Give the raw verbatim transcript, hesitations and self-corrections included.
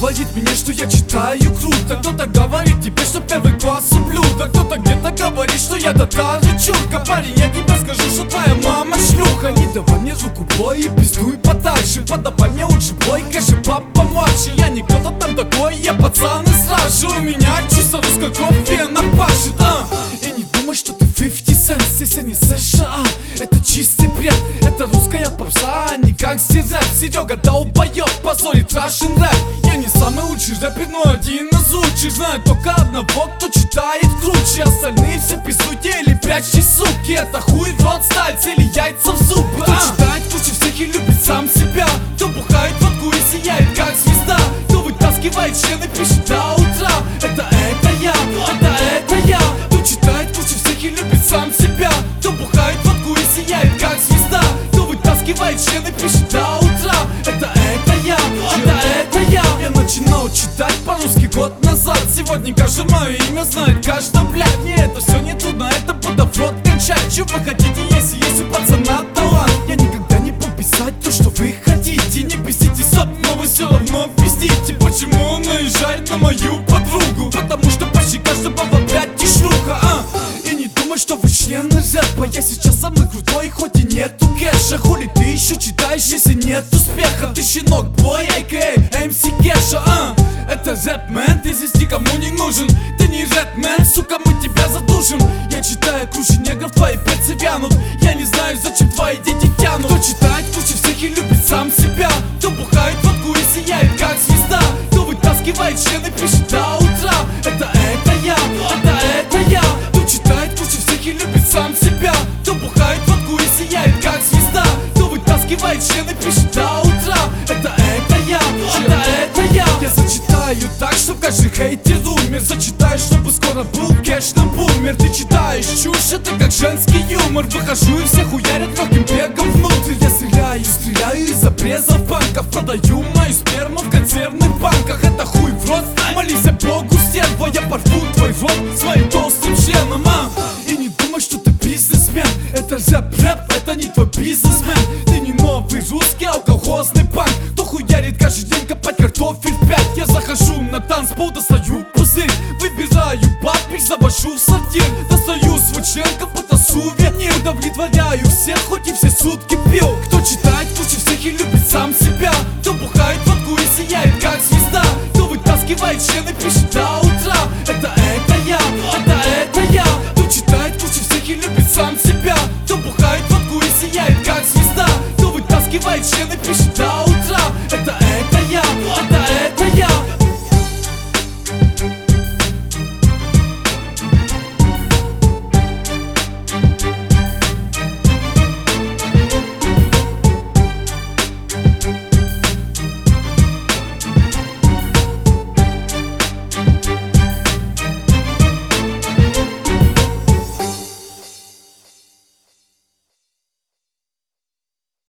говорит мне, что я читаю круто. Кто-то говорит тебе, что первый класс ублюдок. Кто-то где-то говорит, что я татары чурка. Парень, я тебе скажу, что твоя мама шлюха. Не давай мне руку, бой, и пиздуй подальше. Подавай мне лучше бой, кэши, папа младший. Я не кто-то там такой, я пацан и сразу. У меня чисто русская кровь, вена пашет, а. И не думай, что ты фифти сент, здесь не США. Это чистый бред, это русская попса, а не гангстер-рэп. Серега долбоёб, позорит Russian рэп. Я не самый лучший рэпер, но один из лучших. Знаю только одного, кто читает круче. Остальные все пиздуйте или прячьте, суки. Это хуй в рот ставится или яйца в зубы. Кто читает круче всех и любит сам себя. Кто бухает водку и сияет как звезда. Кто вытаскивает члены, пишет до утра. Это, это я, это, это я. Кто читает круче всех и любит сам себя. Кто бухает водку и сияет как звезда. Кто вытаскивает члены, пишет до утра. Это, это я, это, это я. Я начинал читать по-русски год назад. Сегодня каждое мое имя знает каждый, блядь. Мне это все не трудно, это буду в рот кончать. Чего вы хотите, если есть у пацана талант? Я никогда не буду писать то, что вы хотите. Не пиздите сап, но вы все равно пиздите. Почему он наезжает на мою подругу? Потому что почти каждый баба, блядь, и шлюха, а. И не думай, что вы члены рэпа. Я сейчас самый крутой, хоть и нету кэша. Хули ты еще читаешь, если нет успеха? Ты щенок, бой, а ка а эм си Кеша, а. Это рэп-мен, ты здесь никому не нужен. Ты не рэп-мен, сука, мы тебя задушим. Я читаю круче негров, твои перцы вянут. Я не знаю, зачем твои дети тянут. Кто читает круче всех и любит сам себя. Кто бухает водку и сияет как звезда. Кто вытаскивает члены, пишет до утра. Это, это я, это, это я. Кто читает круче всех и любит сам себя. Кто бухает водку и сияет как звезда. Кто вытаскивает члены, пишет до утра. Это, это я, это, это я. Я зачитаю так, чтоб каждый хейтер умер. Зачитаю, чтобы скоро был кэш на бумер. Ты читаешь чушь, это как женский юмор. Выхожу и всех уярят легким бегом внутрь. Я стреляю, стреляю из обрезов банков. Продаю мою сперму в консервных банках. Это хуй в рот, молись Богу, стерва. Я порву твой рот своим толстым членом, а. И не думай, что ты бизнесмен. Это рэп-рэп, это не твой бизнесмен. Ты не новый русский, а колхозный панк. Кто хуярит каждый день копать картофель в пять. Я захожу на танцпол, достаю пузырь. Выбираю бабич, завожу в сортир. Достаю свой член, как будто сувенир. Удовлетворяю всех, хоть и все